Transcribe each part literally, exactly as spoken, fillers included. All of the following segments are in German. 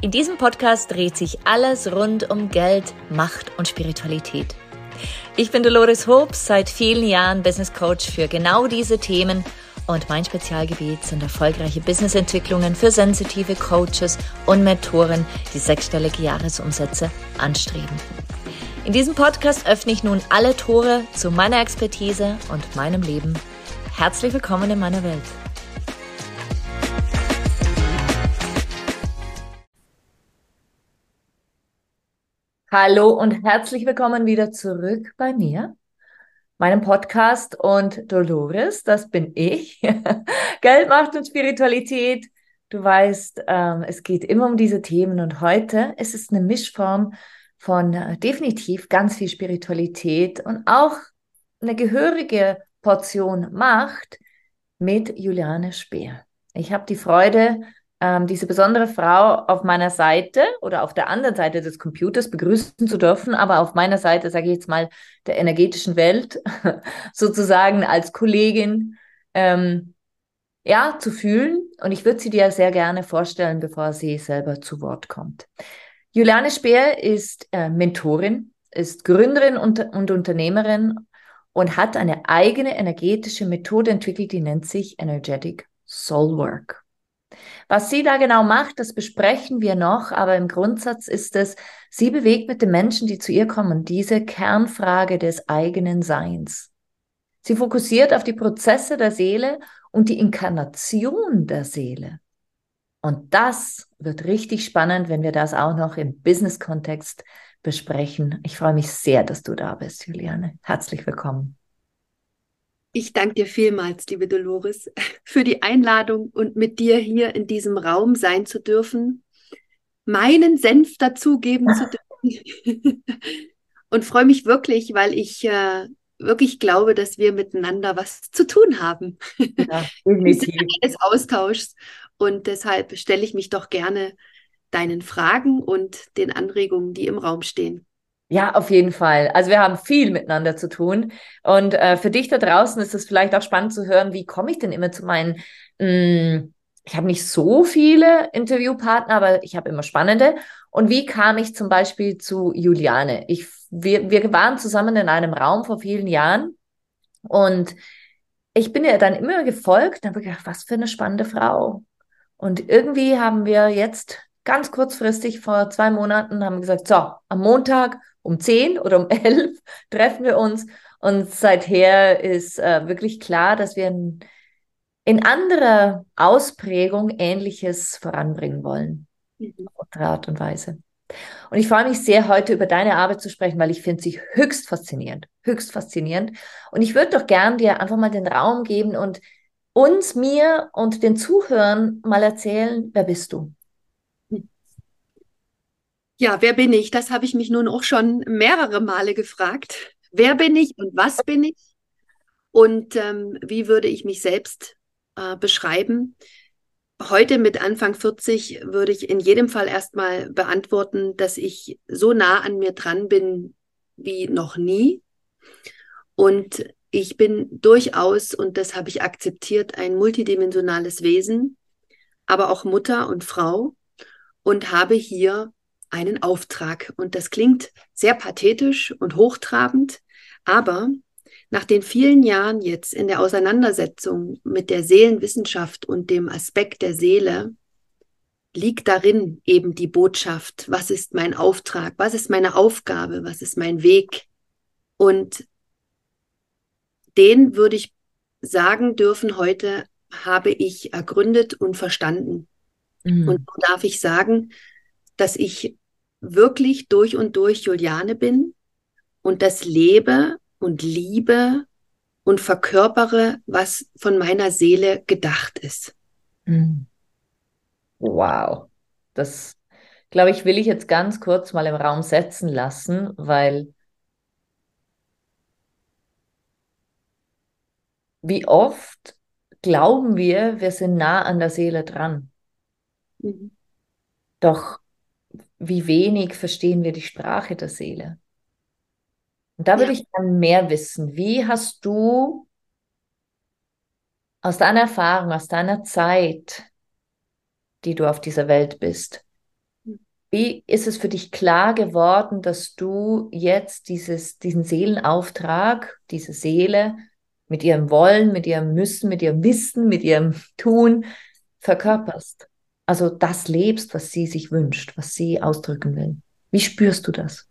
In diesem Podcast dreht sich alles rund um Geld, Macht und Spiritualität. Ich bin Dolores Hobbs, seit vielen Jahren Business Coach für genau diese Themen und mein Spezialgebiet sind erfolgreiche Businessentwicklungen für sensitive Coaches und Mentoren, die sechsstellige Jahresumsätze anstreben. In diesem Podcast öffne ich nun alle Tore zu meiner Expertise und meinem Leben. Herzlich willkommen in meiner Welt. Hallo und herzlich willkommen wieder zurück bei mir, meinem Podcast und Dolores, das bin ich. Geld, Macht und Spiritualität. Du weißt, ähm, es geht immer um diese Themen und heute ist es eine Mischform von äh, definitiv ganz viel Spiritualität und auch eine gehörige Portion Macht mit Juliane Speer. Ich habe die Freude, ähm, diese besondere Frau auf meiner Seite oder auf der anderen Seite des Computers begrüßen zu dürfen, aber auf meiner Seite, sage ich jetzt mal, der energetischen Welt, sozusagen als Kollegin, ähm, ja, zu fühlen. Und ich würde sie dir sehr gerne vorstellen, bevor sie selber zu Wort kommt. Juliane Speer ist äh, Mentorin, ist Gründerin und, und Unternehmerin und hat eine eigene energetische Methode entwickelt, die nennt sich Energetic Soul Work. Was sie da genau macht, das besprechen wir noch, aber im Grundsatz ist es, sie bewegt mit den Menschen, die zu ihr kommen, diese Kernfrage des eigenen Seins. Sie fokussiert auf die Prozesse der Seele und die Inkarnation der Seele. Und das wird richtig spannend, wenn wir das auch noch im Business-Kontext besprechen. Ich freue mich sehr, dass du da bist, Juliane. Herzlich willkommen. Ich danke dir vielmals, liebe Dolores, für die Einladung und mit dir hier in diesem Raum sein zu dürfen, meinen Senf dazugeben zu dürfen und freue mich wirklich, weil ich äh, wirklich glaube, dass wir miteinander was zu tun haben. Ja, Im Sinne definitiv. eines Austauschs und deshalb stelle ich mich doch gerne deinen Fragen und den Anregungen, die im Raum stehen. Ja, auf jeden Fall. Also wir haben viel miteinander zu tun. Und äh, für dich da draußen ist es vielleicht auch spannend zu hören, wie komme ich denn immer zu meinen, mh, ich habe nicht so viele Interviewpartner, aber ich habe immer spannende. Und wie kam ich zum Beispiel zu Juliane? Ich, wir, wir waren zusammen in einem Raum vor vielen Jahren und ich bin ihr dann immer gefolgt und habe gedacht, was für eine spannende Frau. Und irgendwie haben wir jetzt ganz kurzfristig vor zwei Monaten haben wir gesagt, so, am Montag um zehn oder um elf treffen wir uns. Und seither ist äh, wirklich klar, dass wir in, in anderer Ausprägung Ähnliches voranbringen wollen. Mhm. Auf unsere Art und Weise. Und ich freue mich sehr, heute über deine Arbeit zu sprechen, weil ich finde sie höchst faszinierend. Höchst faszinierend. Und ich würde doch gern dir einfach mal den Raum geben und uns, mir und den Zuhörern mal erzählen, wer bist du? Ja, wer bin ich? Das habe ich mich nun auch schon mehrere Male gefragt. Wer bin ich und was bin ich? Und ähm, wie würde ich mich selbst äh, beschreiben? Heute mit Anfang vierzig würde ich in jedem Fall erstmal beantworten, dass ich so nah an mir dran bin wie noch nie. Und ich bin durchaus, und das habe ich akzeptiert, ein multidimensionales Wesen, aber auch Mutter und Frau und habe hier einen Auftrag. Und das klingt sehr pathetisch und hochtrabend, aber nach den vielen Jahren jetzt in der Auseinandersetzung mit der Seelenwissenschaft und dem Aspekt der Seele liegt darin eben die Botschaft, was ist mein Auftrag, was ist meine Aufgabe, was ist mein Weg. Und den würde ich sagen dürfen, heute habe ich ergründet und verstanden. Und Mhm. so darf ich sagen, dass ich wirklich durch und durch Juliane bin und das lebe und liebe und verkörpere, was von meiner Seele gedacht ist. Mhm. Wow. Das, glaube ich, will ich jetzt ganz kurz mal im Raum setzen lassen, weil wie oft glauben wir, wir sind nah an der Seele dran. Mhm. Doch wie wenig verstehen wir die Sprache der Seele. Und da Ja, würde ich gerne mehr wissen. Wie hast du aus deiner Erfahrung, aus deiner Zeit, die du auf dieser Welt bist, Wie ist es für dich klar geworden, dass du jetzt dieses, diesen Seelenauftrag, diese Seele mit ihrem Wollen, mit ihrem Müssen, mit ihrem Wissen, mit ihrem Tun verkörperst? Also das lebst, was sie sich wünscht, was sie ausdrücken will. Wie spürst du das?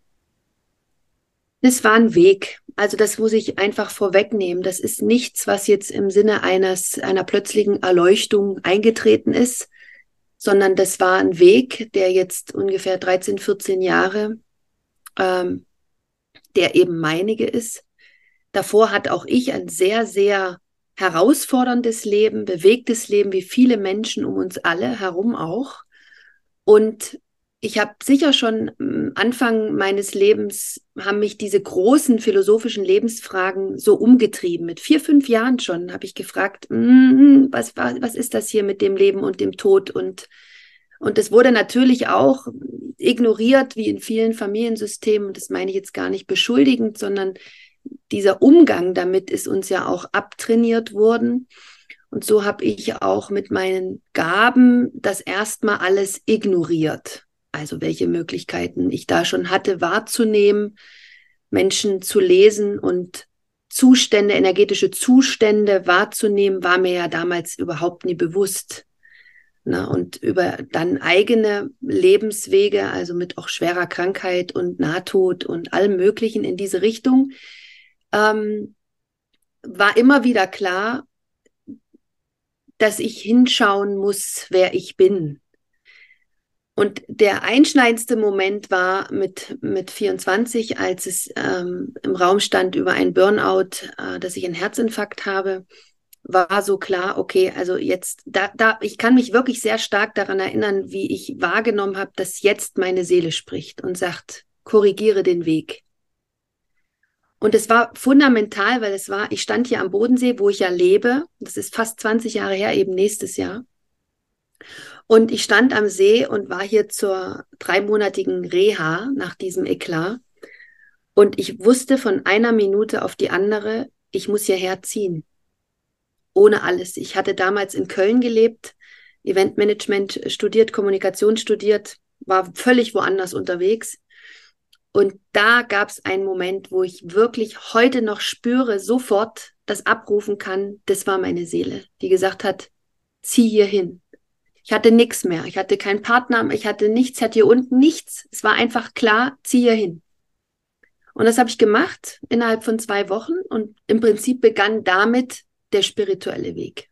Das war ein Weg. Also das muss ich einfach vorwegnehmen. Das ist nichts, was jetzt im Sinne eines, einer plötzlichen Erleuchtung eingetreten ist, sondern das war ein Weg, der jetzt ungefähr dreizehn, vierzehn Jahre, ähm, der eben meinige ist. Davor hat auch ich ein sehr, sehr herausforderndes Leben, bewegtes Leben, wie viele Menschen um uns alle herum auch. Und ich habe sicher schon am Anfang meines Lebens, haben mich diese großen philosophischen Lebensfragen so umgetrieben. Mit vier, fünf Jahren schon habe ich gefragt, mm, was, was ist das hier mit dem Leben und dem Tod? Und, und das wurde natürlich auch ignoriert, wie in vielen Familiensystemen. Und das meine ich jetzt gar nicht beschuldigend, sondern dieser Umgang damit ist uns ja auch abtrainiert worden. Und so habe ich auch mit meinen Gaben das erstmal alles ignoriert. Also welche Möglichkeiten ich da schon hatte, wahrzunehmen, Menschen zu lesen und Zustände, energetische Zustände wahrzunehmen, war mir ja damals überhaupt nie bewusst. Na, und über dann eigene Lebenswege, also mit auch schwerer Krankheit und Nahtod und allem Möglichen in diese Richtung, ähm, war immer wieder klar, dass ich hinschauen muss, wer ich bin. Und der einschneidendste Moment war mit, mit vierundzwanzig, als es ähm, im Raum stand über ein Burnout, äh, dass ich einen Herzinfarkt habe, war so klar, okay, also jetzt, da, da, ich kann mich wirklich sehr stark daran erinnern, wie ich wahrgenommen habe, dass jetzt meine Seele spricht und sagt, korrigiere den Weg. Und es war fundamental, weil es war, ich stand hier am Bodensee, wo ich ja lebe, das ist fast zwanzig Jahre her, eben nächstes Jahr. Und ich stand am See und war hier zur dreimonatigen Reha nach diesem Eklat. Und ich wusste von einer Minute auf die andere, ich muss hierher ziehen. Ohne alles. Ich hatte damals in Köln gelebt, Eventmanagement studiert, Kommunikation studiert, war völlig woanders unterwegs. Und da gab es einen Moment, wo ich wirklich heute noch spüre, sofort das abrufen kann, das war meine Seele, die gesagt hat, zieh hier hin. Ich hatte nichts mehr. Ich hatte keinen Partner, ich hatte nichts, ich hatte hier unten nichts. Es war einfach klar, zieh hier hin. Und das habe ich gemacht innerhalb von zwei Wochen und im Prinzip begann damit der spirituelle Weg.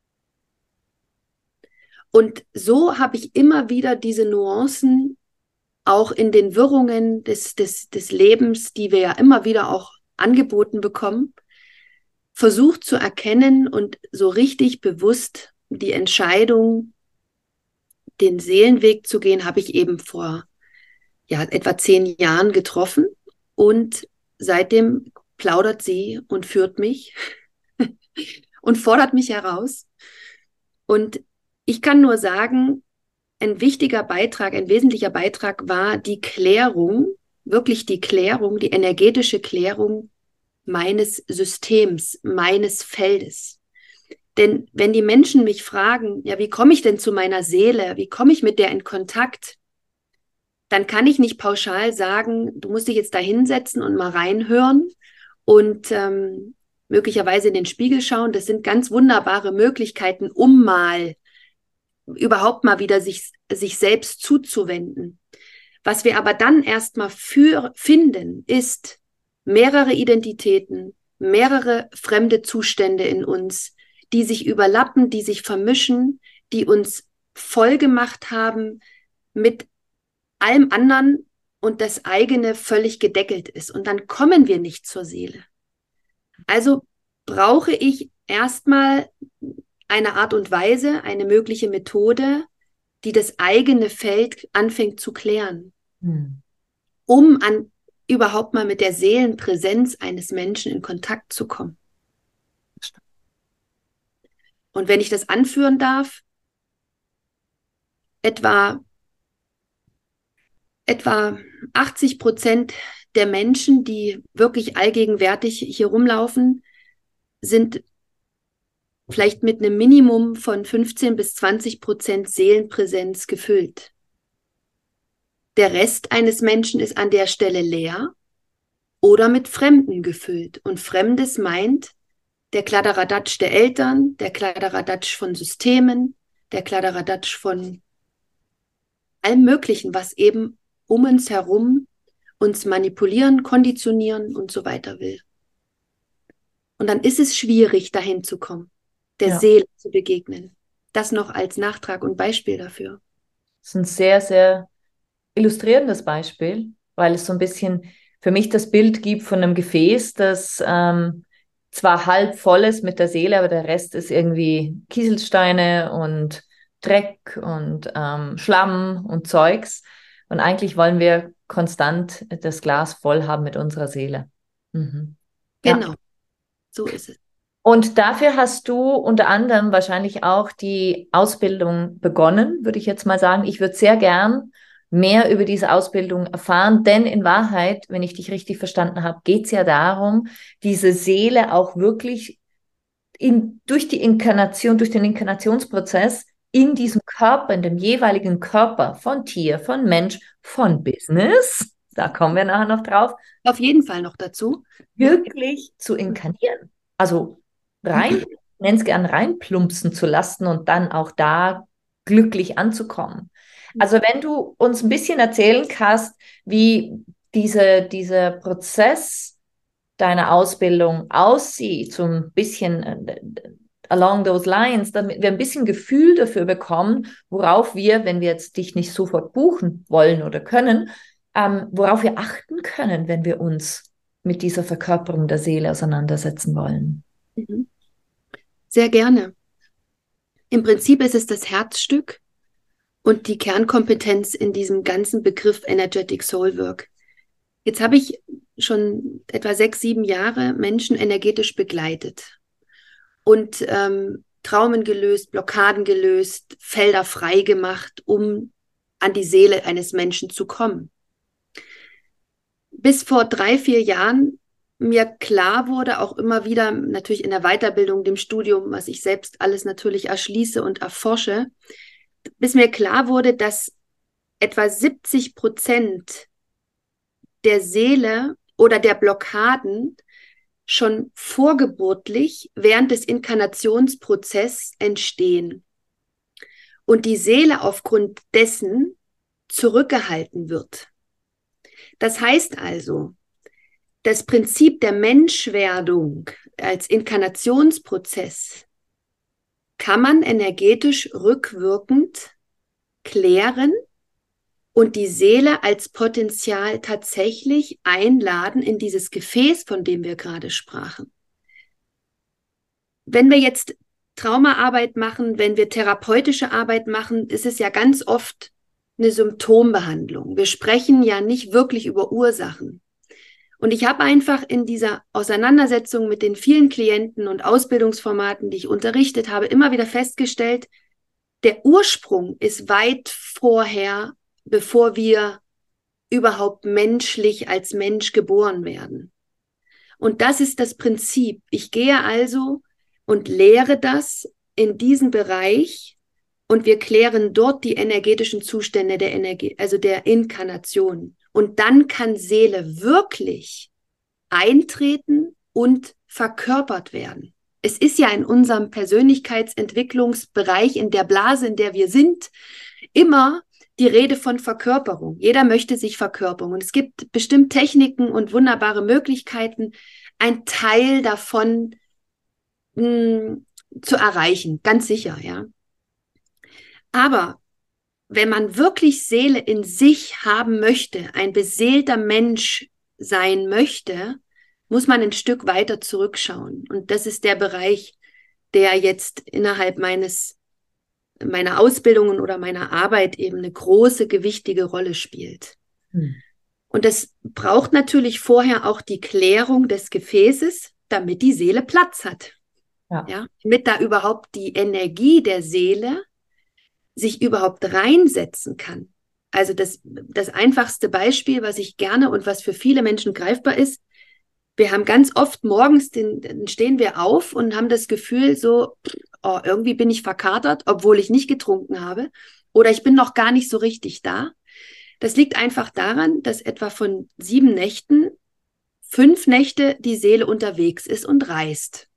Und so habe ich immer wieder diese Nuancen auch in den Wirrungen des, des, des Lebens, die wir ja immer wieder auch angeboten bekommen, versucht zu erkennen und so richtig bewusst die Entscheidung, den Seelenweg zu gehen, habe ich eben vor ja, etwa zehn Jahren getroffen und seitdem plaudert sie und führt mich und fordert mich heraus. Und ich kann nur sagen, ein wichtiger Beitrag, ein wesentlicher Beitrag war die Klärung, wirklich die Klärung, die energetische Klärung meines Systems, meines Feldes. Denn wenn die Menschen mich fragen, ja, wie komme ich denn zu meiner Seele? Wie komme ich mit der in Kontakt? Dann kann ich nicht pauschal sagen, du musst dich jetzt da hinsetzen und mal reinhören und ähm, möglicherweise in den Spiegel schauen. Das sind ganz wunderbare Möglichkeiten, um mal überhaupt mal wieder sich, sich selbst zuzuwenden. Was wir aber dann erstmal für finden, ist mehrere Identitäten, mehrere fremde Zustände in uns, die sich überlappen, die sich vermischen, die uns voll gemacht haben mit allem anderen und das eigene völlig gedeckelt ist. Und dann kommen wir nicht zur Seele. Also brauche ich erstmal eine Art und Weise, eine mögliche Methode, die das eigene Feld anfängt zu klären, hm. um an überhaupt mal mit der Seelenpräsenz eines Menschen in Kontakt zu kommen. Und wenn ich das anführen darf, etwa, etwa achtzig Prozent der Menschen, die wirklich allgegenwärtig hier rumlaufen, sind vielleicht mit einem Minimum von fünfzehn bis zwanzig Prozent Seelenpräsenz gefüllt. Der Rest eines Menschen ist an der Stelle leer oder mit Fremden gefüllt. Und Fremdes meint der Kladderadatsch der Eltern, der Kladderadatsch von Systemen, der Kladderadatsch von allem Möglichen, was eben um uns herum uns manipulieren, konditionieren und so weiter will. Und dann ist es schwierig, dahin zu kommen, der Ja. Seele zu begegnen. Das noch als Nachtrag und Beispiel dafür. Das ist ein sehr, sehr illustrierendes Beispiel, weil es so ein bisschen für mich das Bild gibt von einem Gefäß, das ähm, zwar halb voll ist mit der Seele, aber der Rest ist irgendwie Kieselsteine und Dreck und ähm, Schlamm und Zeugs. Und eigentlich wollen wir konstant das Glas voll haben mit unserer Seele. Mhm. Ja. Genau, so ist es. Und dafür hast du unter anderem wahrscheinlich auch die Ausbildung begonnen, würde ich jetzt mal sagen. Ich würde sehr gern mehr über diese Ausbildung erfahren, denn in Wahrheit, wenn ich dich richtig verstanden habe, geht es ja darum, diese Seele auch wirklich in, durch die Inkarnation, durch den Inkarnationsprozess in diesem Körper, in dem jeweiligen Körper von Tier, von Mensch, von Business, da kommen wir nachher noch drauf, Auf jeden Fall noch dazu. wirklich zu inkarnieren. Also rein, ich nenne es gern reinplumpsen zu lassen und dann auch da glücklich anzukommen. Also wenn du uns ein bisschen erzählen kannst, wie diese, dieser Prozess deiner Ausbildung aussieht, so ein bisschen äh, along those lines, damit wir ein bisschen Gefühl dafür bekommen, worauf wir, wenn wir jetzt dich nicht sofort buchen wollen oder können, ähm, worauf wir achten können, wenn wir uns mit dieser Verkörperung der Seele auseinandersetzen wollen. Mhm. Sehr gerne. Im Prinzip ist es das Herzstück und die Kernkompetenz in diesem ganzen Begriff Energetic Soul Work. Jetzt habe ich schon etwa sechs, sieben Jahre Menschen energetisch begleitet und ähm, Traumen gelöst, Blockaden gelöst, Felder frei gemacht, um an die Seele eines Menschen zu kommen. Bis vor drei, vier Jahren mir klar wurde, auch immer wieder natürlich in der Weiterbildung, dem Studium, was ich selbst alles natürlich erschließe und erforsche, bis mir klar wurde, dass etwa siebzig Prozent der Seele oder der Blockaden schon vorgeburtlich während des Inkarnationsprozesses entstehen und die Seele aufgrund dessen zurückgehalten wird. Das heißt also, das Prinzip der Menschwerdung als Inkarnationsprozess kann man energetisch rückwirkend klären und die Seele als Potenzial tatsächlich einladen in dieses Gefäß, von dem wir gerade sprachen. Wenn wir jetzt Traumaarbeit machen, wenn wir therapeutische Arbeit machen, ist es ja ganz oft eine Symptombehandlung. Wir sprechen ja nicht wirklich über Ursachen. Und ich habe einfach in dieser Auseinandersetzung mit den vielen Klienten und Ausbildungsformaten, die ich unterrichtet habe, immer wieder festgestellt, der Ursprung ist weit vorher, bevor wir überhaupt menschlich als Mensch geboren werden. Und das ist das Prinzip. Ich gehe also und lehre das in diesem Bereich und wir klären dort die energetischen Zustände der Energie, also der Inkarnation. Und dann kann Seele wirklich eintreten und verkörpert werden. Es ist ja in unserem Persönlichkeitsentwicklungsbereich, in der Blase, in der wir sind, immer die Rede von Verkörperung. Jeder möchte sich verkörpern. Und es gibt bestimmt Techniken und wunderbare Möglichkeiten, ein Teil davon mh, zu erreichen. Ganz sicher, ja. Aber wenn man wirklich Seele in sich haben möchte, ein beseelter Mensch sein möchte, muss man ein Stück weiter zurückschauen. Und das ist der Bereich, der jetzt innerhalb meines, meiner Ausbildungen oder meiner Arbeit eben eine große, gewichtige Rolle spielt. Hm. Und das braucht natürlich vorher auch die Klärung des Gefäßes, damit die Seele Platz hat. Ja. Ja, damit da überhaupt die Energie der Seele sich überhaupt reinsetzen kann. Also das, das einfachste Beispiel, was ich gerne und was für viele Menschen greifbar ist, wir haben ganz oft morgens, den, den stehen wir auf und haben das Gefühl so, oh, irgendwie bin ich verkatert, obwohl ich nicht getrunken habe oder ich bin noch gar nicht so richtig da. Das liegt einfach daran, dass etwa von sieben Nächten fünf Nächte die Seele unterwegs ist und reist.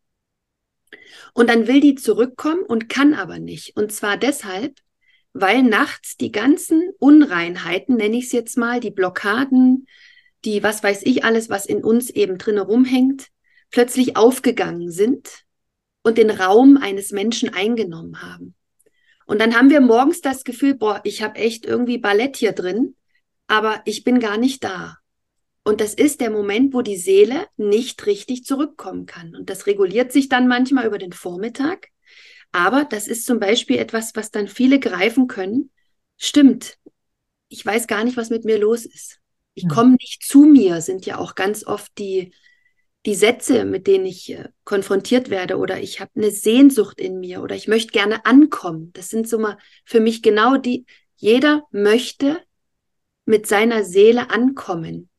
Und dann will die zurückkommen und kann aber nicht. Und zwar deshalb, weil nachts die ganzen Unreinheiten, nenne ich es jetzt mal, die Blockaden, die was weiß ich alles, was in uns eben drinne rumhängt, plötzlich aufgegangen sind und den Raum eines Menschen eingenommen haben. Und dann haben wir morgens das Gefühl, boah, ich habe echt irgendwie Ballett hier drin, aber ich bin gar nicht da. Und das ist der Moment, wo die Seele nicht richtig zurückkommen kann. Und das reguliert sich dann manchmal über den Vormittag. Aber das ist zum Beispiel etwas, was dann viele greifen können. Stimmt, ich weiß gar nicht, was mit mir los ist. Ich Hm. komme nicht zu mir, sind ja auch ganz oft die, die Sätze, mit denen ich äh, konfrontiert werde. Oder ich habe eine Sehnsucht in mir oder ich möchte gerne ankommen. Das sind so mal für mich genau die, jeder möchte mit seiner Seele ankommen,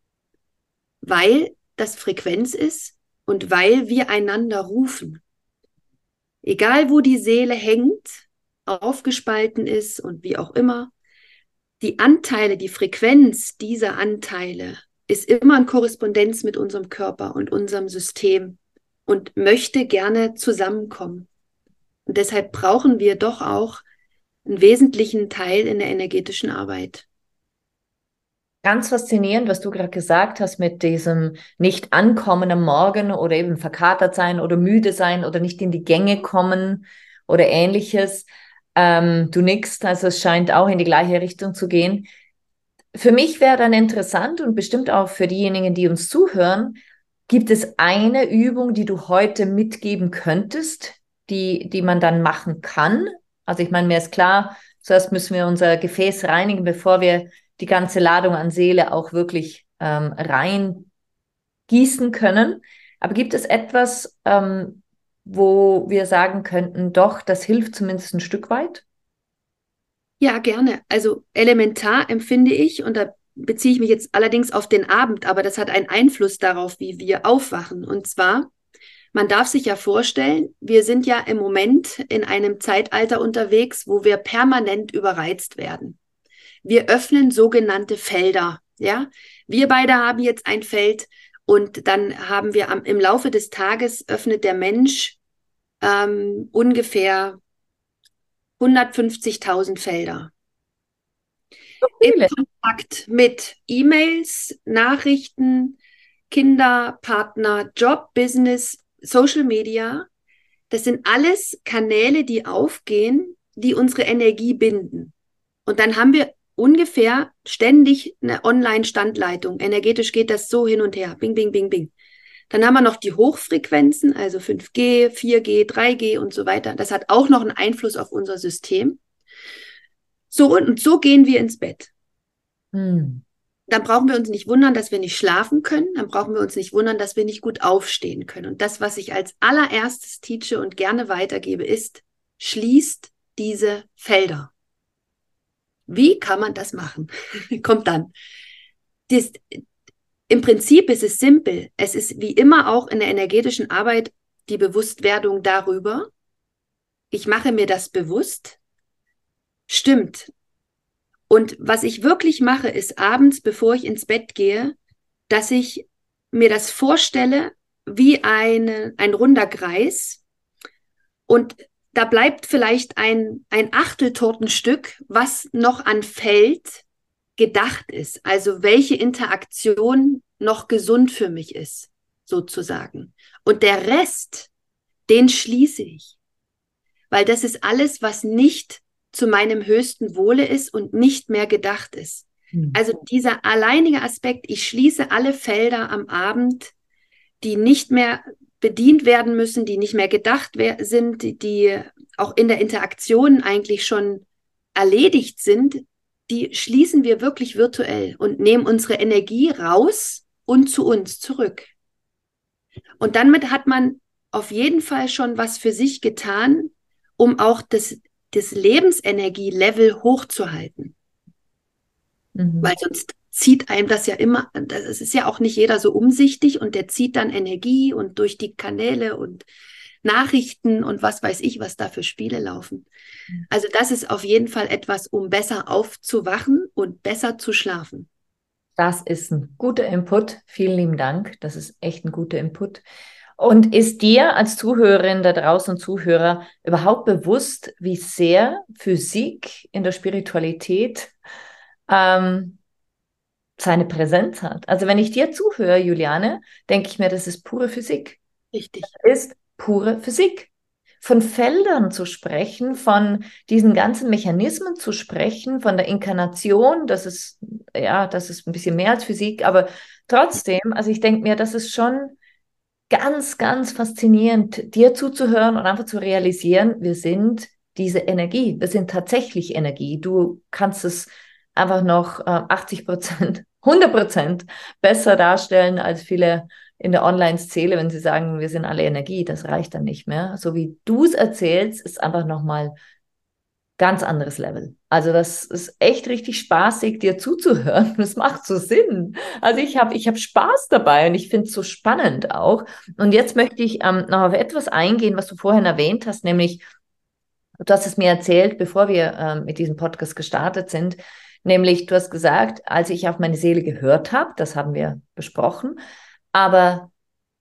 weil das Frequenz ist und weil wir einander rufen. Egal, wo die Seele hängt, aufgespalten ist und wie auch immer, die Anteile, die Frequenz dieser Anteile ist immer in Korrespondenz mit unserem Körper und unserem System und möchte gerne zusammenkommen. Und deshalb brauchen wir doch auch einen wesentlichen Teil in der energetischen Arbeit. Ganz faszinierend, was du gerade gesagt hast mit diesem Nicht-Ankommen am Morgen oder eben verkatert sein oder müde sein oder nicht in die Gänge kommen oder ähnliches. Ähm, du nickst, also es scheint auch in die gleiche Richtung zu gehen. Für mich wäre dann interessant und bestimmt auch für diejenigen, die uns zuhören, gibt es eine Übung, die du heute mitgeben könntest, die, die man dann machen kann? Also ich meine, mir ist klar, zuerst müssen wir unser Gefäß reinigen, bevor wir die ganze Ladung an Seele auch wirklich ähm, rein gießen können. Aber gibt es etwas, ähm, wo wir sagen könnten, doch, das hilft zumindest ein Stück weit? Ja, gerne. Also elementar empfinde ich, und da beziehe ich mich jetzt allerdings auf den Abend, aber das hat einen Einfluss darauf, wie wir aufwachen. Und zwar, man darf sich ja vorstellen, wir sind ja im Moment in einem Zeitalter unterwegs, wo wir permanent überreizt werden. Wir öffnen sogenannte Felder. Ja, wir beide haben jetzt ein Feld und dann haben wir am, im Laufe des Tages öffnet der Mensch ähm, ungefähr hundertfünfzigtausend Felder. Im Viele. Kontakt mit E-Mails, Nachrichten, Kinder, Partner, Job, Business, Social Media. Das sind alles Kanäle, die aufgehen, die unsere Energie binden. Und dann haben wir ungefähr ständig eine Online-Standleitung. Energetisch geht das so hin und her. Bing, bing, bing, bing. Dann haben wir noch die Hochfrequenzen, also fünf G, vier G, drei G und so weiter. Das hat auch noch einen Einfluss auf unser System. So und, und so gehen wir ins Bett. Hm. Dann brauchen wir uns nicht wundern, dass wir nicht schlafen können. Dann brauchen wir uns nicht wundern, dass wir nicht gut aufstehen können. Und das, was ich als allererstes teache und gerne weitergebe, ist, schließt diese Felder. Wie kann man das machen? Kommt dann. Das, im Prinzip ist es simpel. Es ist wie immer auch in der energetischen Arbeit die Bewusstwerdung darüber. Ich mache mir das bewusst. Stimmt. Und was ich wirklich mache, ist abends, bevor ich ins Bett gehe, dass ich mir das vorstelle wie eine, ein runder Kreis. Und da bleibt vielleicht ein, ein Achteltortenstück, was noch an Feld gedacht ist. Also welche Interaktion noch gesund für mich ist, sozusagen. Und der Rest, den schließe ich. Weil das ist alles, was nicht zu meinem höchsten Wohle ist und nicht mehr gedacht ist. Hm. Also dieser alleinige Aspekt, ich schließe alle Felder am Abend, die nicht mehr bedient werden müssen, die nicht mehr gedacht sind, die auch in der Interaktion eigentlich schon erledigt sind, die schließen wir wirklich virtuell und nehmen unsere Energie raus und zu uns zurück. Und damit hat man auf jeden Fall schon was für sich getan, um auch das, das Lebensenergie-Level hochzuhalten. Mhm. Weil sonst zieht einem das ja immer, das ist ja auch nicht jeder so umsichtig und der zieht dann Energie und durch die Kanäle und Nachrichten und was weiß ich, was da für Spiele laufen. Also das ist auf jeden Fall etwas, um besser aufzuwachen und besser zu schlafen. Das ist ein guter Input. Vielen lieben Dank. Das ist echt ein guter Input. Und ist dir als Zuhörerin da draußen, Zuhörer, überhaupt bewusst, wie sehr Physik in der Spiritualität ähm, seine Präsenz hat? Also wenn ich dir zuhöre, Juliane, denke ich mir, das ist pure Physik. Richtig. Das ist pure Physik. Von Feldern zu sprechen, von diesen ganzen Mechanismen zu sprechen, von der Inkarnation, das ist, ja, das ist ein bisschen mehr als Physik, aber trotzdem, also ich denke mir, das ist schon ganz, ganz faszinierend, dir zuzuhören und einfach zu realisieren, wir sind diese Energie, wir sind tatsächlich Energie. Du kannst es einfach noch äh, achtzig Prozent, hundert Prozent besser darstellen als viele in der Online-Szene, wenn sie sagen, wir sind alle Energie, das reicht dann nicht mehr. So wie du es erzählst, ist einfach nochmal ganz anderes Level. Also das ist echt richtig spaßig, dir zuzuhören. Das macht so Sinn. Also ich habe ich hab Spaß dabei und ich finde es so spannend auch. Und jetzt möchte ich ähm, noch auf etwas eingehen, was du vorhin erwähnt hast, nämlich, du hast es mir erzählt, bevor wir ähm, mit diesem Podcast gestartet sind, nämlich du hast gesagt, als ich auf meine Seele gehört habe, das haben wir besprochen, aber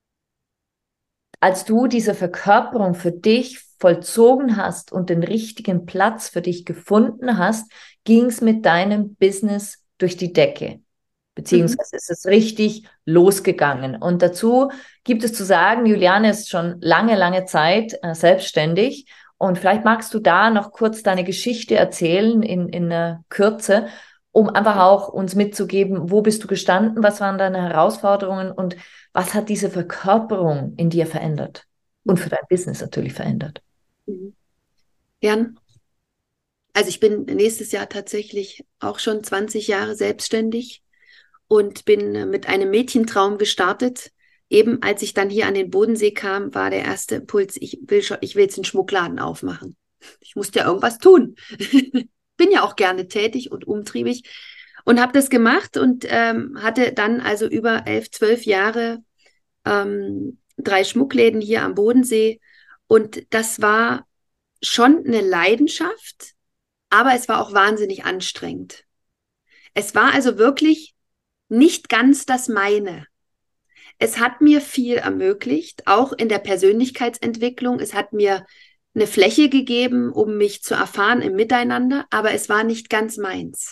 als du diese Verkörperung für dich vollzogen hast und den richtigen Platz für dich gefunden hast, ging es mit deinem Business durch die Decke. Mhm. Beziehungsweise ist es richtig losgegangen. Und dazu gibt es zu sagen, Juliane ist schon lange, lange Zeit äh, selbstständig. Und vielleicht magst du da noch kurz deine Geschichte erzählen in, in der Kürze, um einfach auch uns mitzugeben, wo bist du gestanden, was waren deine Herausforderungen und was hat diese Verkörperung in dir verändert und für dein Business natürlich verändert. Mhm. Gern. Also ich bin nächstes Jahr tatsächlich auch schon zwanzig Jahre selbstständig und bin äh, mit einem Mädchentraum gestartet. Eben als ich dann hier an den Bodensee kam, war der erste Impuls, ich will schon, ich will jetzt einen Schmuckladen aufmachen. Ich musste ja irgendwas tun. Bin ja auch gerne tätig und umtriebig und habe das gemacht und ähm, hatte dann also über elf, zwölf Jahre ähm, drei Schmuckläden hier am Bodensee. Und das war schon eine Leidenschaft, aber es war auch wahnsinnig anstrengend. Es war also wirklich nicht ganz das meine. Es hat mir viel ermöglicht, auch in der Persönlichkeitsentwicklung. Es hat mir eine Fläche gegeben, um mich zu erfahren im Miteinander, aber es war nicht ganz meins.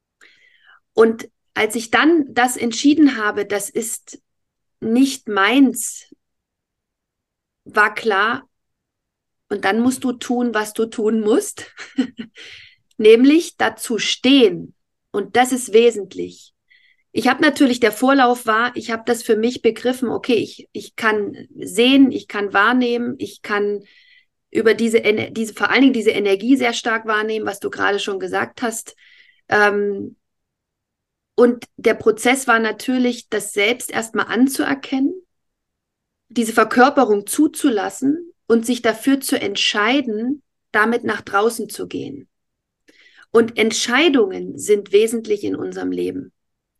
Und als ich dann das entschieden habe, das ist nicht meins, war klar, und dann musst du tun, was du tun musst, nämlich dazu stehen. Und das ist wesentlich. Ich habe natürlich, der Vorlauf war, ich habe das für mich begriffen, okay, ich, ich kann sehen, ich kann wahrnehmen, ich kann über diese, diese, vor allen Dingen diese Energie sehr stark wahrnehmen, was du gerade schon gesagt hast. Ähm, und der Prozess war natürlich, das selbst erstmal anzuerkennen, diese Verkörperung zuzulassen und sich dafür zu entscheiden, damit nach draußen zu gehen. Und Entscheidungen sind wesentlich in unserem Leben.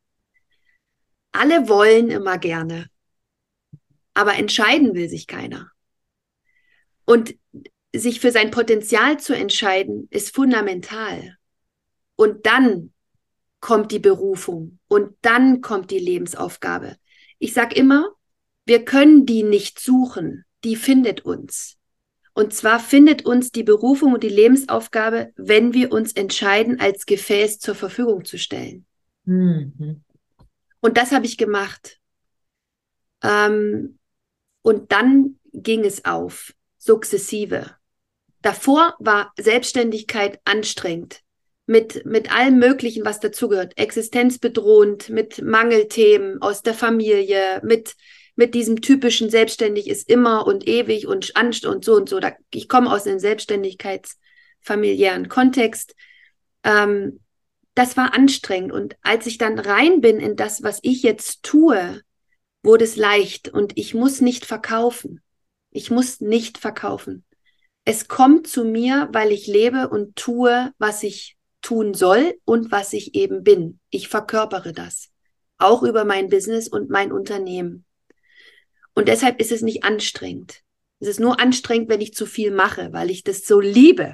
Alle wollen immer gerne, aber entscheiden will sich keiner. Und sich für sein Potenzial zu entscheiden, ist fundamental. Und dann kommt die Berufung und dann kommt die Lebensaufgabe. Ich sage immer, wir können die nicht suchen, die findet uns. Und zwar findet uns die Berufung und die Lebensaufgabe, wenn wir uns entscheiden, als Gefäß zur Verfügung zu stellen. Mhm. Und das habe ich gemacht. Ähm, und dann ging es auf, sukzessive. Davor war Selbstständigkeit anstrengend. Mit, mit allem Möglichen, was dazugehört. Existenzbedrohend, mit Mangelthemen aus der Familie, mit, mit diesem typischen Selbstständig ist immer und ewig und anst und so und so. Da, ich komme aus einem selbstständigkeitsfamiliären Kontext. Ähm, das war anstrengend. Und als ich dann rein bin in das, was ich jetzt tue, wurde es leicht. Und ich muss nicht verkaufen. Ich muss nicht verkaufen. Es kommt zu mir, weil ich lebe und tue, was ich tun soll und was ich eben bin. Ich verkörpere das. Auch über mein Business und mein Unternehmen. Und deshalb ist es nicht anstrengend. Es ist nur anstrengend, wenn ich zu viel mache, weil ich das so liebe.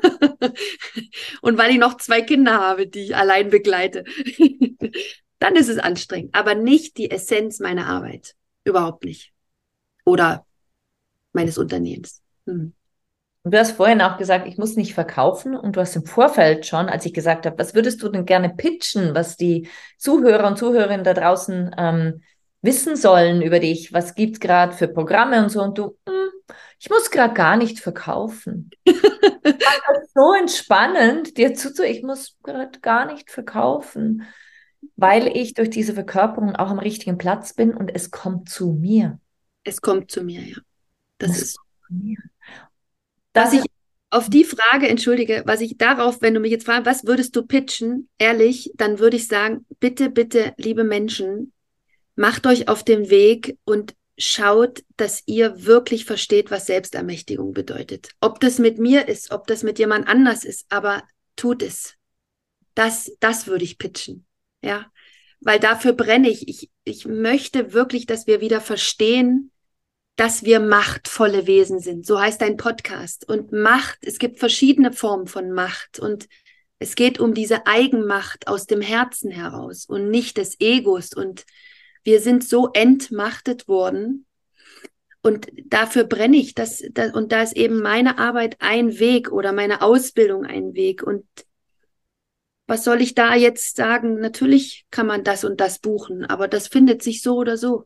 Und weil ich noch zwei Kinder habe, die ich allein begleite. Dann ist es anstrengend, aber nicht die Essenz meiner Arbeit. Überhaupt nicht. Oder meines Unternehmens. Hm. Und du hast vorhin auch gesagt, ich muss nicht verkaufen. Und du hast im Vorfeld schon, als ich gesagt habe, was würdest du denn gerne pitchen, was die Zuhörer und Zuhörerinnen da draußen ähm, wissen sollen über dich? Was gibt es gerade für Programme und so? Und du, hm, ich muss gerade gar nicht verkaufen. Das ist so entspannend, dir zuzuhören. Ich muss gerade gar nicht verkaufen, weil ich durch diese Verkörperung auch am richtigen Platz bin und es kommt zu mir. Es kommt zu mir, ja. Das Es ist. kommt zu mir. Was Das ich ist auf die Frage, entschuldige, was ich darauf, wenn du mich jetzt fragst, was würdest du pitchen, ehrlich, dann würde ich sagen, bitte, bitte, liebe Menschen, macht euch auf den Weg und schaut, dass ihr wirklich versteht, was Selbstermächtigung bedeutet. Ob das mit mir ist, ob das mit jemand anders ist, aber tut es. Das, das würde ich pitchen. Ja, weil dafür brenne ich. Ich, ich möchte wirklich, dass wir wieder verstehen, dass wir machtvolle Wesen sind. So heißt ein Podcast. Und Macht, es gibt verschiedene Formen von Macht. Und es geht um diese Eigenmacht aus dem Herzen heraus und nicht des Egos. Und wir sind so entmachtet worden. Und dafür brenne ich. Das, das, und da ist eben meine Arbeit ein Weg oder meine Ausbildung ein Weg. Und was soll ich da jetzt sagen? Natürlich kann man das und das buchen, aber das findet sich so oder so.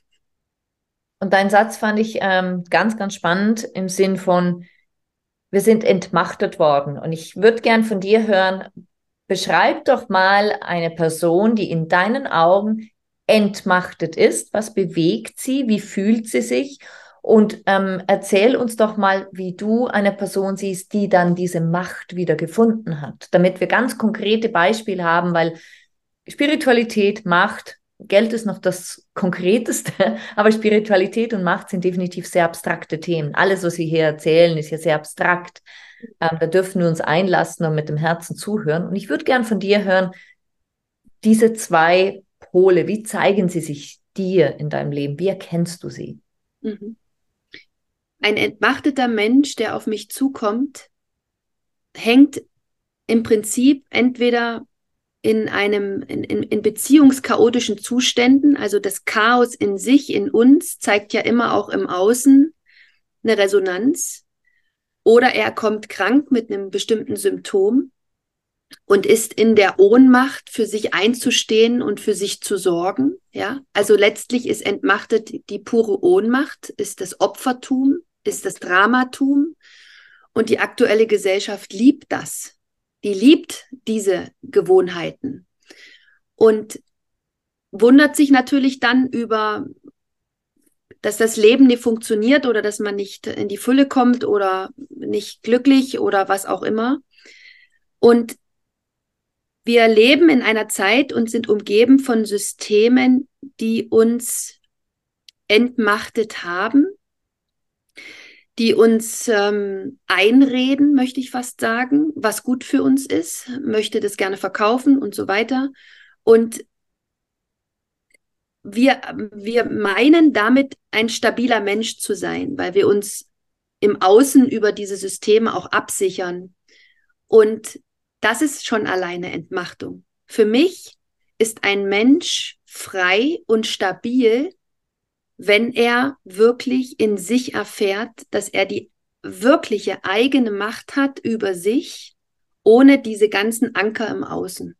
Und dein Satz fand ich ähm, ganz, ganz spannend im Sinn von, wir sind entmachtet worden. Und ich würde gern von dir hören, beschreib doch mal eine Person, die in deinen Augen entmachtet ist. Was bewegt sie? Wie fühlt sie sich? Und ähm, erzähl uns doch mal, wie du eine Person siehst, die dann diese Macht wieder gefunden hat, damit wir ganz konkrete Beispiele haben, weil Spiritualität, Macht, Geld ist noch das Konkreteste, aber Spiritualität und Macht sind definitiv sehr abstrakte Themen. Alles, was wir hier erzählen, ist ja sehr abstrakt. Ähm, da dürfen wir uns einlassen und mit dem Herzen zuhören. Und ich würde gern von dir hören, diese zwei Pole, wie zeigen sie sich dir in deinem Leben? Wie erkennst du sie? Mhm. Ein entmachteter Mensch, der auf mich zukommt, hängt im Prinzip entweder in einem, in, in, in beziehungschaotischen Zuständen, also das Chaos in sich, in uns, zeigt ja immer auch im Außen eine Resonanz. Oder er kommt krank mit einem bestimmten Symptom und ist in der Ohnmacht, für sich einzustehen und für sich zu sorgen. Ja, also letztlich ist entmachtet die pure Ohnmacht, ist das Opfertum, ist das Dramatum. Und die aktuelle Gesellschaft liebt das. Die liebt diese Gewohnheiten und wundert sich natürlich dann über, dass das Leben nicht funktioniert oder dass man nicht in die Fülle kommt oder nicht glücklich oder was auch immer. Und wir leben in einer Zeit und sind umgeben von Systemen, die uns entmachtet haben, die uns ähm, einreden, möchte ich fast sagen, was gut für uns ist, möchte das gerne verkaufen und so weiter. Und wir, wir meinen damit, ein stabiler Mensch zu sein, weil wir uns im Außen über diese Systeme auch absichern. Und das ist schon alleine Entmachtung. Für mich ist ein Mensch frei und stabil, wenn er wirklich in sich erfährt, dass er die wirkliche eigene Macht hat über sich, ohne diese ganzen Anker im Außen.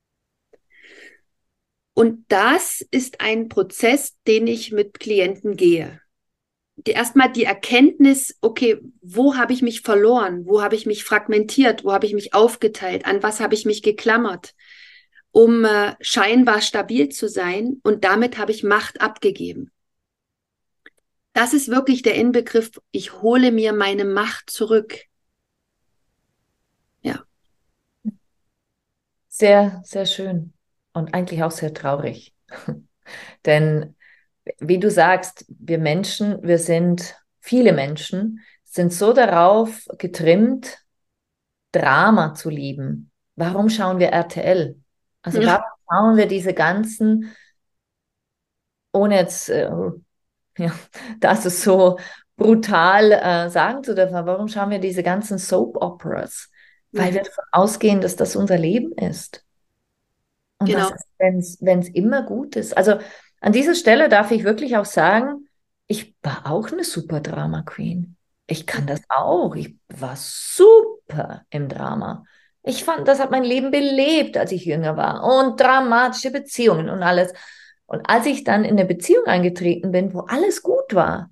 Und das ist ein Prozess, den ich mit Klienten gehe. Die, erstmal die Erkenntnis, okay, wo habe ich mich verloren? Wo habe ich mich fragmentiert? Wo habe ich mich aufgeteilt? An was habe ich mich geklammert? Um äh, scheinbar stabil zu sein. Und damit habe ich Macht abgegeben. Das ist wirklich der Inbegriff, ich hole mir meine Macht zurück. Ja. Sehr, sehr schön und eigentlich auch sehr traurig. Denn wie du sagst, wir Menschen, wir sind, viele Menschen sind so darauf getrimmt, Drama zu lieben. Warum schauen wir R T L? Also Ja. warum schauen wir diese ganzen, ohne jetzt, äh, ja, das ist so brutal äh, sagen zu dürfen, warum schauen wir diese ganzen Soap Operas? Weil wir Mhm. davon ausgehen, dass das unser Leben ist. Und was Genau. ist, wenn es wenn es immer gut ist? Also an dieser Stelle darf ich wirklich auch sagen, ich war auch eine super Drama Queen. Ich kann das auch. Ich war super im Drama. Ich fand, das hat mein Leben belebt, als ich jünger war. Und dramatische Beziehungen und alles. Und als ich dann in eine Beziehung eingetreten bin, wo alles gut war,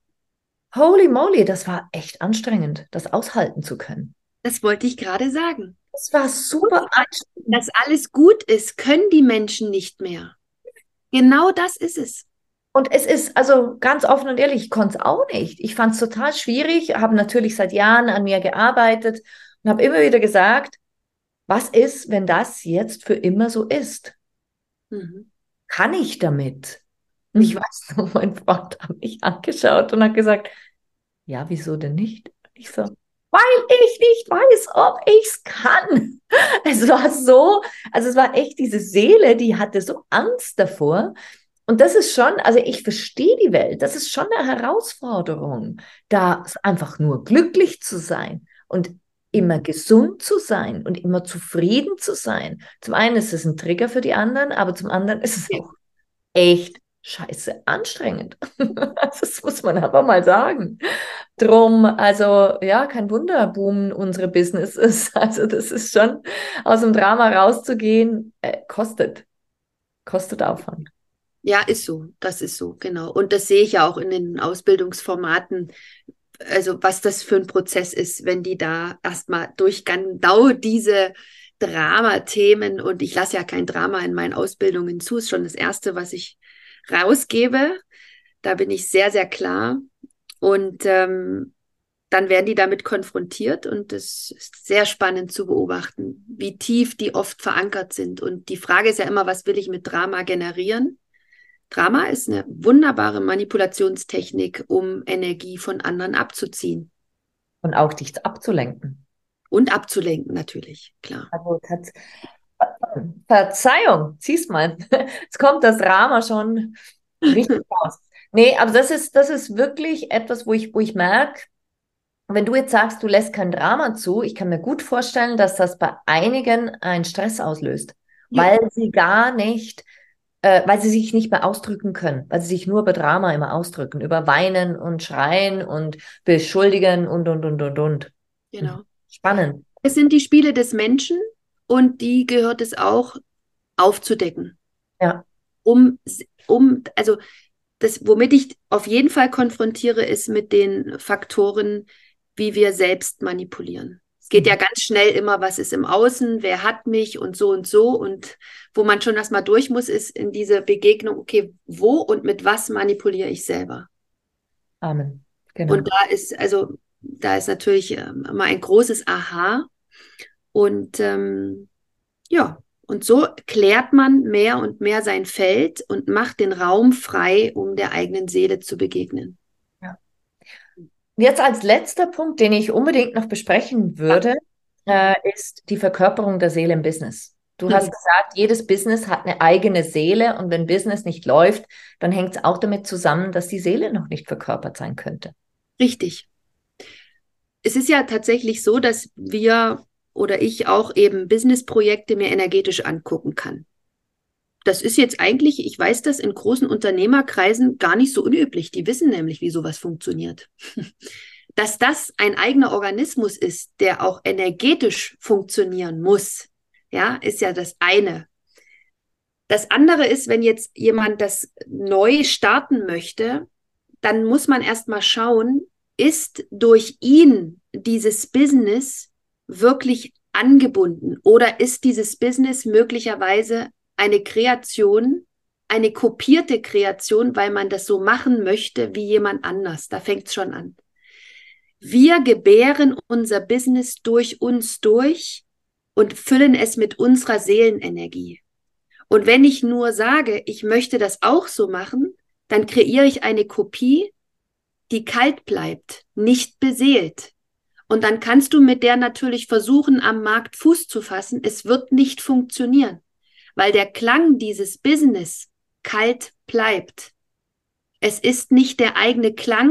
holy moly, das war echt anstrengend, das aushalten zu können. Das wollte ich gerade sagen. Das war super anstrengend. Dass alles gut ist, können die Menschen nicht mehr. Genau das ist es. Und es ist, also ganz offen und ehrlich, ich konnte es auch nicht. Ich fand es total schwierig, habe natürlich seit Jahren an mir gearbeitet und habe immer wieder gesagt, was ist, wenn das jetzt für immer so ist? Mhm. Kann ich damit? Und ich Mhm. weiß noch, mein Freund hat mich angeschaut und hat gesagt, ja, wieso denn nicht? Ich so, weil ich nicht weiß, ob ich es kann. Es war so, also es war echt diese Seele, die hatte so Angst davor. Und das ist schon, also ich verstehe die Welt, das ist schon eine Herausforderung, da einfach nur glücklich zu sein und immer gesund zu sein und immer zufrieden zu sein. Zum einen ist es ein Trigger für die anderen, aber zum anderen ist es Ja. auch echt scheiße anstrengend. Das muss man aber mal sagen. Drum, also ja, kein Wunder, boomen unsere Businesses. Also das ist schon, aus dem Drama rauszugehen, äh, kostet, kostet Aufwand. Ja, ist so. Das ist so, genau. Und das sehe ich ja auch in den Ausbildungsformaten, also was das für ein Prozess ist, wenn die da erstmal durch genau diese Dramathemen, und ich lasse ja kein Drama in meinen Ausbildungen zu, ist schon das Erste, was ich rausgebe. Da bin ich sehr, sehr klar. Und ähm, dann werden die damit konfrontiert, und das ist sehr spannend zu beobachten, wie tief die oft verankert sind. Und die Frage ist ja immer, was will ich mit Drama generieren? Drama ist eine wunderbare Manipulationstechnik, um Energie von anderen abzuziehen Und auch dich abzulenken. und abzulenken, natürlich, klar. Also tats- Verzeihung, zieh's mal. Jetzt kommt das Drama schon richtig raus. Nee, aber das ist, das ist wirklich etwas, wo ich, wo ich merke, wenn du jetzt sagst, du lässt kein Drama zu, ich kann mir gut vorstellen, dass das bei einigen einen Stress auslöst, Ja, weil sie gar nicht, äh, weil sie sich nicht mehr ausdrücken können, weil sie sich nur über Drama immer ausdrücken, über Weinen und Schreien und beschuldigen und, und, und, und, und. Mhm. genau. Spannend. Es sind die Spiele des Menschen, und die gehört es auch aufzudecken, Ja, um, um, also das, womit ich auf jeden Fall konfrontiere, ist mit den Faktoren, wie wir selbst manipulieren. Es geht ja mhm. ganz schnell immer, was ist im Außen, wer hat mich und so und so. Und wo man schon erstmal durch muss, ist in diese Begegnung, okay, wo und mit was manipuliere ich selber? Amen. Und Genau. da ist, also, da ist natürlich ähm, immer ein großes Aha. Und ähm, ja, und so klärt man mehr und mehr sein Feld und macht den Raum frei, um der eigenen Seele zu begegnen. Ja. Jetzt als letzter Punkt, den ich unbedingt noch besprechen Ja. würde, äh, ist die Verkörperung der Seele im Business. Du hast Mhm. gesagt, jedes Business hat eine eigene Seele und wenn Business nicht läuft, dann hängt es auch damit zusammen, dass die Seele noch nicht verkörpert sein könnte. Richtig. Es ist ja tatsächlich so, dass wir oder ich auch eben Businessprojekte mir energetisch angucken kann. Das ist jetzt eigentlich, ich weiß das in großen Unternehmerkreisen gar nicht so unüblich. Die wissen nämlich, wie sowas funktioniert. Dass das ein eigener Organismus ist, der auch energetisch funktionieren muss, ja, ist ja das eine. Das andere ist, wenn jetzt jemand das neu starten möchte, dann muss man erst mal schauen, ist durch ihn dieses Business wirklich angebunden, oder ist dieses Business möglicherweise eine Kreation, eine kopierte Kreation, weil man das so machen möchte wie jemand anders. Da fängt es schon an. Wir gebären unser Business durch uns durch und füllen es mit unserer Seelenenergie. Und wenn ich nur sage, ich möchte das auch so machen, dann kreiere ich eine Kopie, die kalt bleibt, nicht beseelt. Und dann kannst du mit der natürlich versuchen, am Markt Fuß zu fassen. Es wird nicht funktionieren, weil der Klang dieses Business kalt bleibt. Es ist nicht der eigene Klang,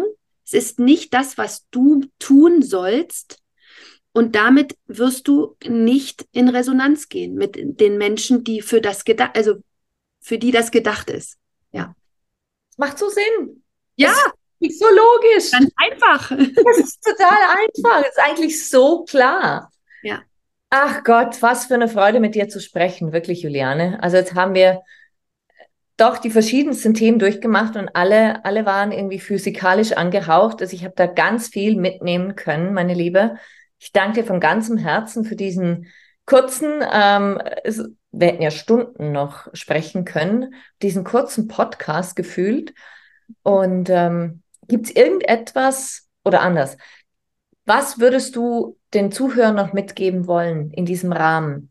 Es ist nicht das, was du tun sollst. Und damit wirst du nicht in Resonanz gehen mit den Menschen, die für das gedacht, also für die das gedacht ist. Ja. Das macht so Sinn. Ja, es ist so logisch. Ganz einfach. Das ist total einfach. Es ist eigentlich so klar. Ja. Ach Gott, was für eine Freude, mit dir zu sprechen, wirklich, Juliane. Also jetzt haben wir doch die verschiedensten Themen durchgemacht und alle, alle waren irgendwie physikalisch angehaucht. Also ich habe da ganz viel mitnehmen können, meine Liebe. Ich danke dir von ganzem Herzen für diesen kurzen, ähm, es, wir hätten ja Stunden noch sprechen können, diesen kurzen Podcast gefühlt. Und ähm, gibt es irgendetwas oder anders? Was würdest du den Zuhörern noch mitgeben wollen in diesem Rahmen?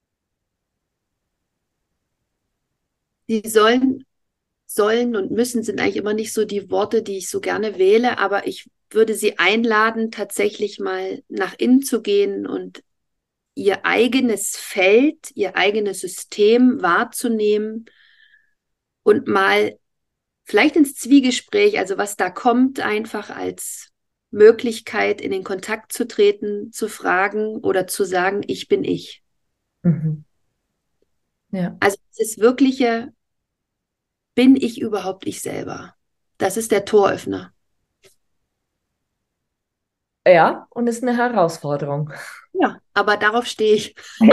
Die sollen, sollen und müssen sind eigentlich immer nicht so die Worte, die ich so gerne wähle, aber ich würde sie einladen, tatsächlich mal nach innen zu gehen und ihr eigenes Feld, ihr eigenes System wahrzunehmen und mal vielleicht ins Zwiegespräch, also was da kommt, einfach als Möglichkeit in den Kontakt zu treten, zu fragen oder zu sagen, ich bin ich. Mhm. Ja. Also das wirkliche, bin ich überhaupt ich selber? Das ist der Toröffner. Ja, und ist eine Herausforderung. Ja, aber darauf stehe ich.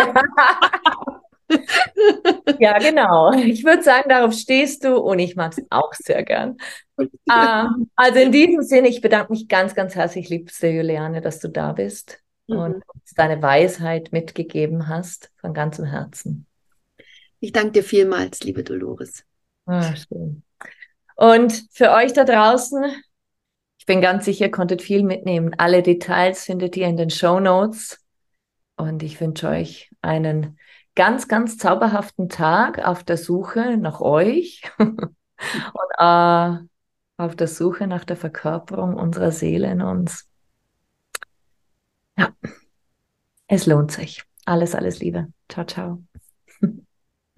Ja, genau. Ich würde sagen, darauf stehst du und ich mag es auch sehr gern. Ähm, also in diesem Sinne, ich bedanke mich ganz, ganz herzlich, liebste Juliane, dass du da bist und Mhm. uns deine Weisheit mitgegeben hast, von ganzem Herzen. Ich danke dir vielmals, liebe Dolores. Ah, schön. Und für euch da draußen, ich bin ganz sicher, ihr konntet viel mitnehmen. Alle Details findet ihr in den Shownotes. Und ich wünsche euch einen ganz, ganz zauberhaften Tag auf der Suche nach euch und äh, auf der Suche nach der Verkörperung unserer Seele in uns. Ja, es lohnt sich. Alles, alles Liebe. Ciao, ciao.